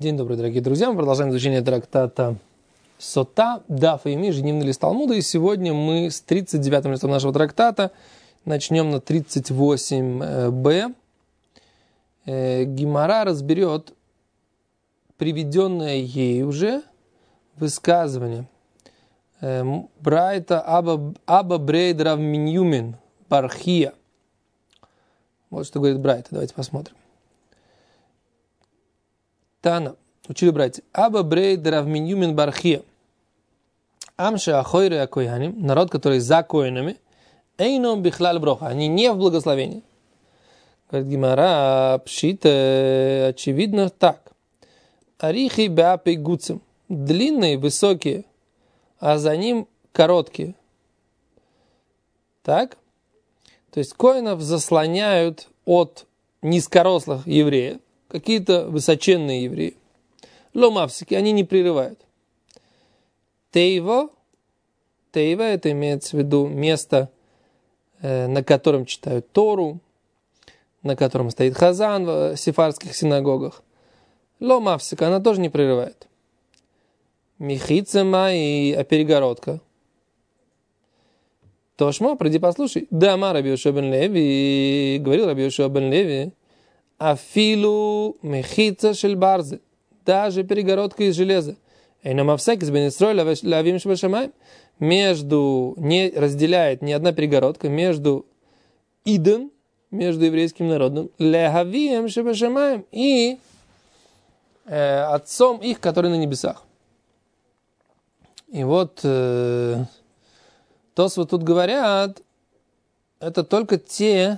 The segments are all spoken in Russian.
День добрый, дорогие друзья. Мы продолжаем изучение трактата Сота, Даф и Ми, ежедневный лист Талмуда. И сегодня мы с 39-м листом нашего трактата начнем на 38b. Гемара разберет приведенное ей уже высказывание Брайта Аба Брейд Рав Миньюмин Бархия. Вот что говорит Брайта. Давайте посмотрим. Тана. Учили братья. Аба Брейд Рав Миньюмин Бархия. Амша Ахойры Акояним. Народ, который за коинами. Эйном Бихлаль Броха. Они не в благословении. Говорит Гемара, пшита, очевидно так. Арихи Беапей Гуцем. Длинные, высокие, а за ним короткие. Так? То есть коинов заслоняют от низкорослых евреев. Какие-то высоченные евреи. Ломавсики, они не прерывают. Тейва, это имеется в виду место, на котором читают Тору, на котором стоит хазан в сефардских синагогах. Ломавсика, она тоже не прерывает. Михицема а перегородка. Тошмо, приди послушай. Дама Раби Йошуа бен Леви, говорил Раби Йошуа бен Леви, Афилу мехица шельбарзе. Даже перегородка из железа. Эйнамавсек из Бенесрой лавим шбашамай. Между, не разделяет ни одна перегородка между идом, между еврейским народом, лехавием шбашамаем и отцом их, который на небесах. И вот Тосфот тут говорят, это только те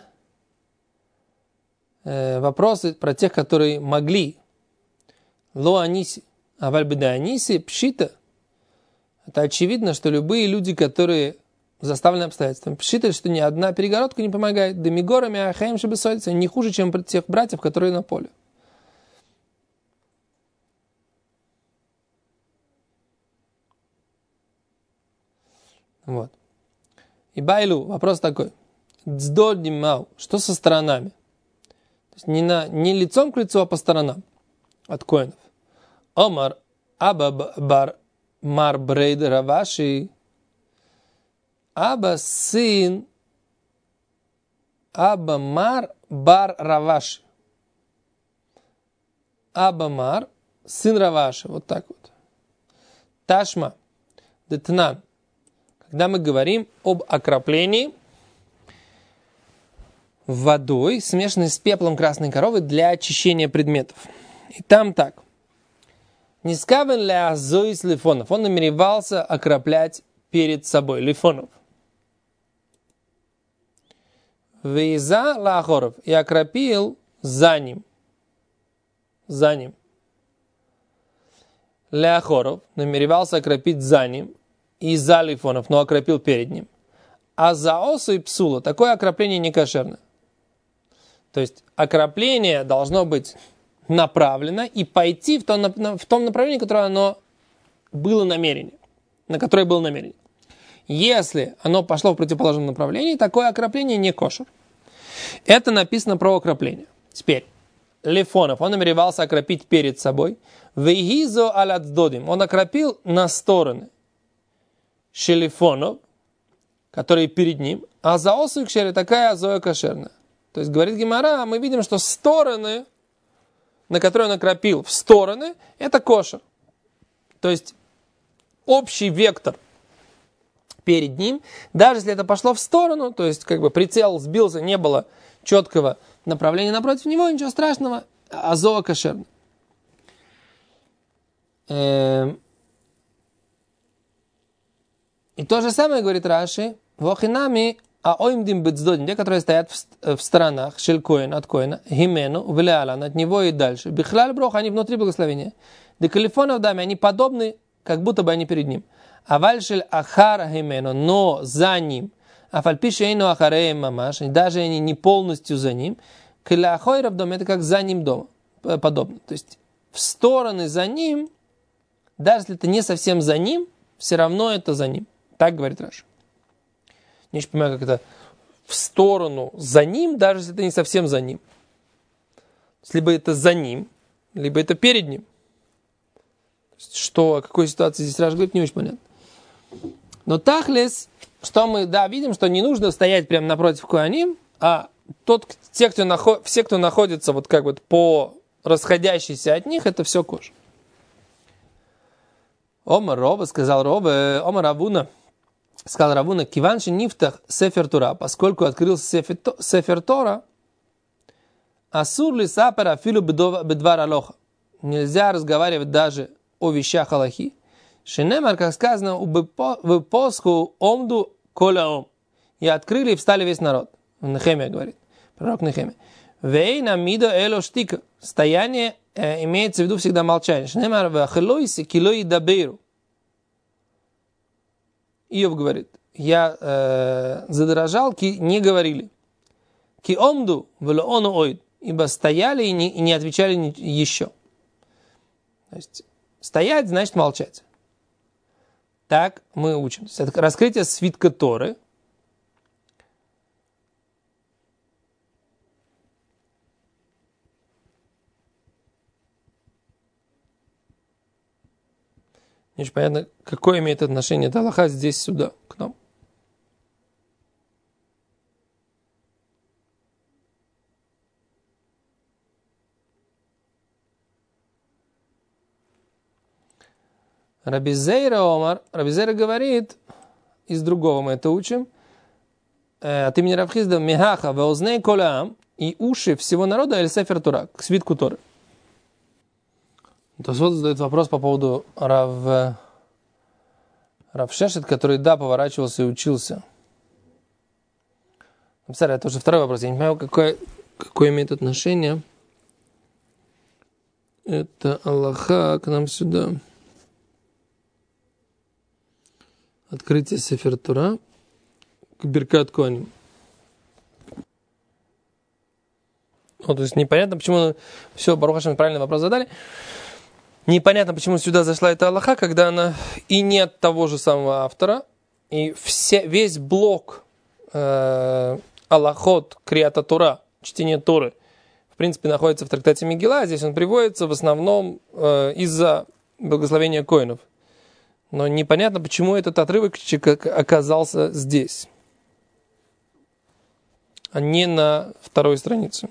вопросы про тех, которые могли. Ло аниси, аваль беда аниси, пшита. Это очевидно, что любые люди, которые заставлены обстоятельствами, пшита, что ни одна перегородка не помогает. Демигорами ахаим шебесойца, не хуже, чем тех братьев, которые на поле. Вот. И байлу, вопрос такой. Дздодимау, что со сторонами? То есть не лицом к лицу, а по сторонам от коинов. Омар Аба бар Мар Брейд Раваши. Аба сын Аба Мар бар Раваши. Аба Мар сын Раваши. Вот так вот. Ташма детнан. Когда мы говорим об окроплении водой, смешанной с пеплом красной коровы для очищения предметов. И там так. Нискавен ля азоис лифонов. Он намеревался окроплять перед собой лифонов. Вейза лахоров. И окропил за ним. За ним. Ляхоров намеревался окропить за ним и за лифонов, но окропил перед ним. А за осу и псула такое окропление не кошерно. То есть окропление должно быть направлено и пойти в том направлении, которое оно было намерение, на которое было намерение. Если оно пошло в противоположном направлении, такое окропление не кошер. Это написано про окропление. Теперь, лифонов, он намеревался окропить перед собой. Вейгизо аляцдодим, он окропил на стороны шелифонов, которые перед ним, а за осу и кшери такая азоя кошерная. То есть, говорит Гемара, мы видим, что стороны, на которые он окропил, в стороны, это кошер. То есть, общий вектор перед ним, даже если это пошло в сторону, то есть, как бы прицел сбился, не было четкого направления напротив него, ничего страшного, азоа кошерная. И то же самое говорит Раши, вохинами аоимдим бецдодим, те, которые стоят в сторонах, шелькоин от коина, гимену, влеалан, от него и дальше. Бихлаль брох, они внутри благословения. Декалифонов даме, они подобны, как будто бы они перед ним. Авальшель ахар гимену, но за ним. Афальпишейну ахареем мамаш, даже они не полностью за ним. Кляхойров дом, это как за ним дома, подобно. То есть в стороны за ним, даже если это не совсем за ним, все равно это за ним. Так говорит Раши. Не очень понимаю, как это в сторону за ним, даже если это не совсем за ним. Либо это за ним, либо это перед ним. Что, о какой ситуации здесь Раш говорит, не очень понятно. Но тахлес, что мы, да, видим, что не нужно стоять прямо напротив коаним, а все, кто находится вот как бы по расходящейся от них, это все кожа. Омар Роба, сказал Роба, Омар Равуна, сказал Равуна, киванши нифтах сефер Тора, поскольку открылся сефер Тора, асур ли сапера филу бедвар алоха. Нельзя разговаривать даже о вещах Аллахи. Шенемар, как сказано, в посху омду колаом. И открыли и встали весь народ. Нехемия говорит. Пророк Нехемия. Вейна мидо эло штика. Стояние имеется в виду всегда молчание. Шенемар вахелойси килой дабейру. Иов говорит. Я задрожал, не говорили. Ки омду велоону ойд. Ибо стояли и не отвечали еще. То есть стоять значит молчать. Так мы учимся. Это раскрытие свитка Торы. Не очень понятно, какое имеет отношение эта алаха здесь сюда, к нам. Рабизейра Омар, Рабизейра говорит, из другого мы это учим, от имени Равхизда Мехаха веозней колаам, и уши всего народа эль сефер Тора, к свитку Торы. То вот задает вопрос по поводу Равшешет, который, да, поворачивался и учился. Представляю, это уже второй вопрос. Я не понимаю, какое имеет отношение это Аллаха к нам сюда. Открытие Сефер Тора к Биркат Коаним. То есть непонятно, почему... Все, Барух Ашем, правильный вопрос задали. Непонятно, почему сюда зашла эта Аллаха, когда она и не от того же самого автора, и весь блок Аллахот, Криата Тора, чтение Торы, в принципе, находится в трактате Мегилла. Здесь он приводится в основном из-за благословения коинов. Но непонятно, почему этот отрывочек оказался здесь, а не на второй странице.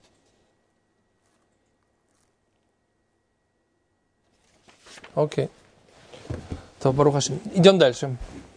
Окей. То, Барух Ашем. Идем дальше.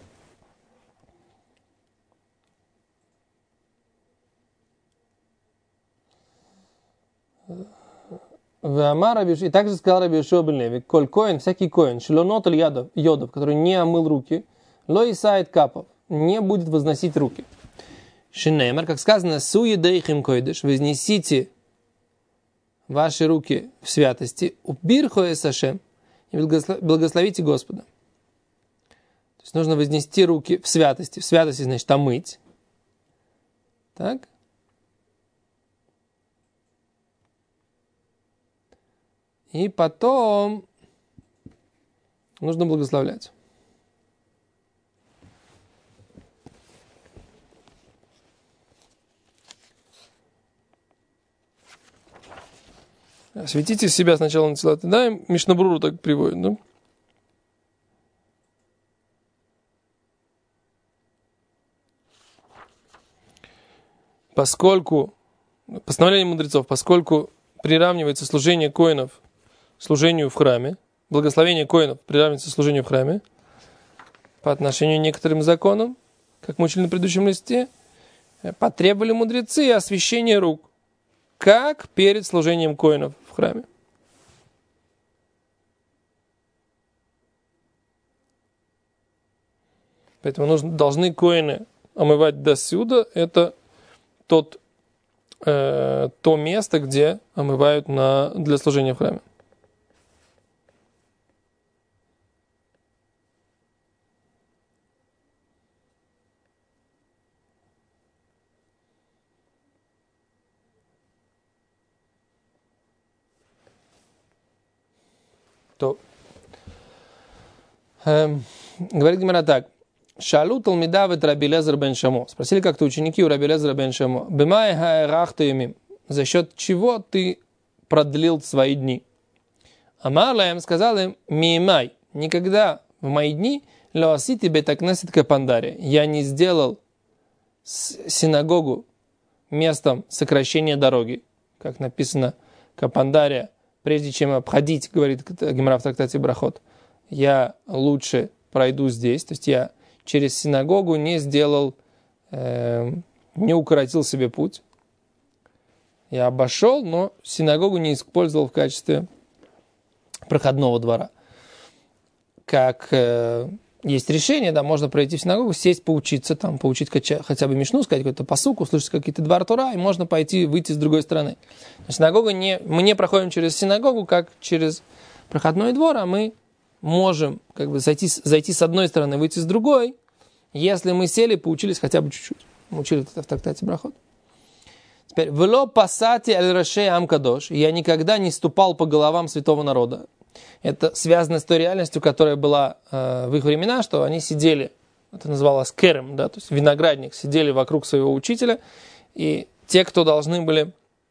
И также сказал Раби Йошуа бен Леви, коль коин, всякий коин, шелонотель йодов, который не омыл руки, ло исает капов, не будет возносить руки. Шинеймар, как сказано, суедейхим койдеш, вознесите ваши руки в святости, убирхо эсашем, и благословите Господа. То есть нужно вознести руки в святости. В святости значит омыть. Так? И потом нужно благословлять. Осветите себя сначала на тела. Да, Мишнабруру так приводит, да? Поскольку, постановление мудрецов, поскольку приравнивается служение коинов служению в храме, благословение коинов приравнивается служению в храме, по отношению к некоторым законам, как мы учили на предыдущем листе, потребовали мудрецы освящения рук, как перед служением коинов в храме. Поэтому должны коины омывать досюда. Это то место, где омывают для служения в храме. То, говорит Гемара так. Шалу талмидавет Раби Лезер бен Шамо. Спросили как-то ученики у Раби Лезера бен Шамо. Бимай хаэрахту ямим. За счет чего ты продлил свои дни? Амар лаем сказал им, мимай, никогда в мои дни лоасити бетакнесет капандари. Я не сделал синагогу местом сокращения дороги, как написано капандария. Прежде чем обходить, говорит Гемара в трактате Брахот, я лучше пройду здесь. То есть я через синагогу не сделал, не укоротил себе путь. Я обошел, но синагогу не использовал в качестве проходного двора. Как есть решение, да, можно пройти в синагогу, сесть, поучиться, там, поучить хотя бы мишну, сказать какой-то пасук, услышать какие-то двор Тора, и можно пойти, выйти с другой стороны. Синагога мы не проходим через синагогу, как через проходной двор, а мы можем как бы зайти с одной стороны, выйти с другой, если мы сели, поучились хотя бы чуть-чуть. Мы учили это в трактате Брахот. Теперь, «Вело пасати аль-рашей ам-кадош». Я никогда не ступал по головам святого народа. Это связано с той реальностью, которая была в их времена, что они сидели, это называлось керем, да, то есть виноградник, сидели вокруг своего учителя, и те, кто должны были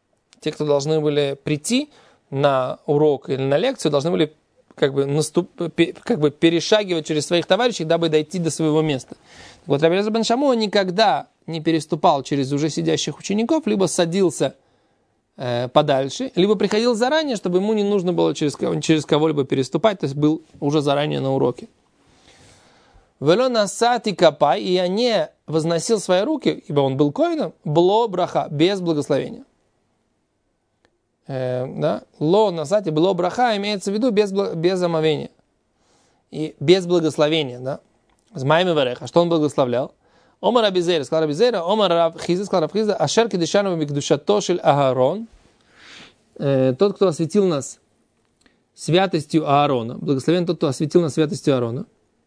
прийти на урок или на лекцию, должны были как бы перешагивать через своих товарищей, дабы дойти до своего места. Вот Раби Элиэзер бен Шамуа никогда не переступал через уже сидящих учеников, либо садился подальше, либо приходил заранее, чтобы ему не нужно было через кого-либо переступать, то есть был уже заранее на уроке. «Вело насати капай», и я не возносил свои руки, ибо он был коэном, бло браха, без благословения. Да? Ло насати, бло браха, имеется в виду без омовения. И без благословения, да? С майми вареха, что он благословлял? Омар Раби Зейра, сказал Раби Зейра, Омар Рав Хизда, сказал Рав Хизда, Ашер кидешану микдушато шель Аарон, тот, кто осветил нас святостью Аарона, благословен тот, кто осветил нас святостью Аарона,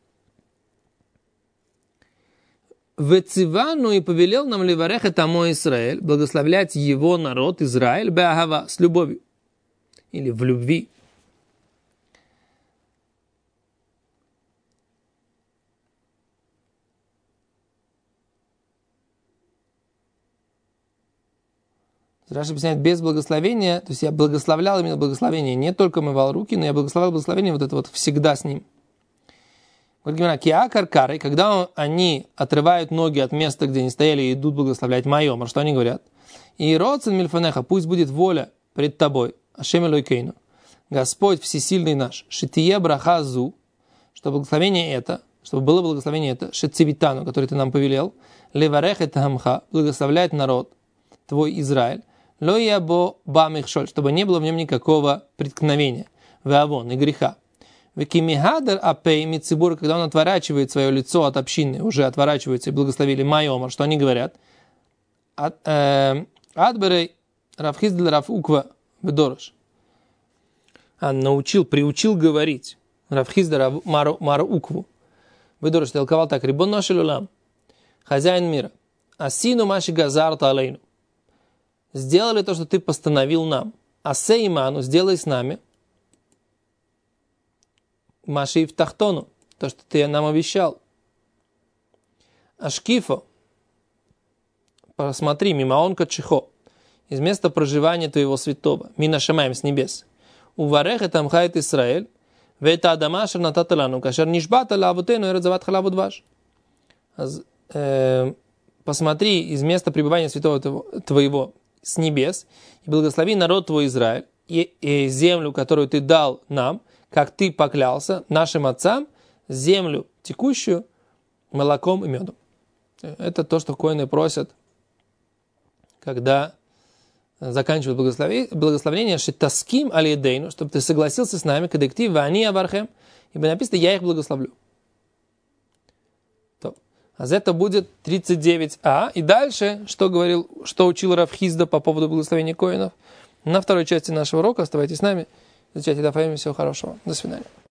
Вецивану и повелел нам ливарех тамо Исраэль, благословлять его народ Израиль, беагава, с любовью, или в любви. Раши объясняет, без благословения, то есть я благословлял именно благословение, не только мывал руки, но я благословлял благословение вот это вот всегда с ним. Говорит, киакаркары, когда они отрывают ноги от места, где они стояли, и идут благословлять майомар, что они говорят? И роцен мильфанеха, пусть будет воля пред тобой, Ашем Элокейну, Господь всесильный наш, шитие брахазу, что благословение это, чтобы было благословение это, шецивитану, который ты нам повелел, леварех это хамха, благословлять народ твой Израиль, ло ябо бамихшоль, чтобы не было в нем никакого преткновения, веавон и греха. Векимихадер апей мицибур, когда он отворачивает свое лицо от общины, уже отворачивается и благословили майомар, что они говорят? Адберей равхиздл равуква ведорош. Приучил говорить равхиздл марукву. Ведорош толковал так: рибон нашел улам, хозяин мира, асину маши газарта алейну. Сделали то, что ты постановил нам. Асейману, сделай с нами. Маши в тахтону, то, что ты нам обещал. Ашкифо, посмотри, мимаон качихо, из места проживания твоего святого, мина шамаем с небес. Уварех и тамхает Исраэль, вейта адамашер нататалану, кашер нишбата лавутену и радзават халаву дваш. Посмотри из места пребывания святого твоего с небес, и благослови народ твой Израиль, и землю, которую ты дал нам, как ты поклялся нашим отцам, землю текущую молоком и медом. Это то, что коэны просят, когда заканчивают благословение, шитаским алидейну, чтобы ты согласился с нами, кадектив вани авархем, ибо написано, я их благословлю. А это будет 39а. И дальше, что учил Рав Хизда по поводу благословения коэнов, на второй части нашего урока. Оставайтесь с нами. Изучайте Даф Йоми. Всего хорошего. До свидания.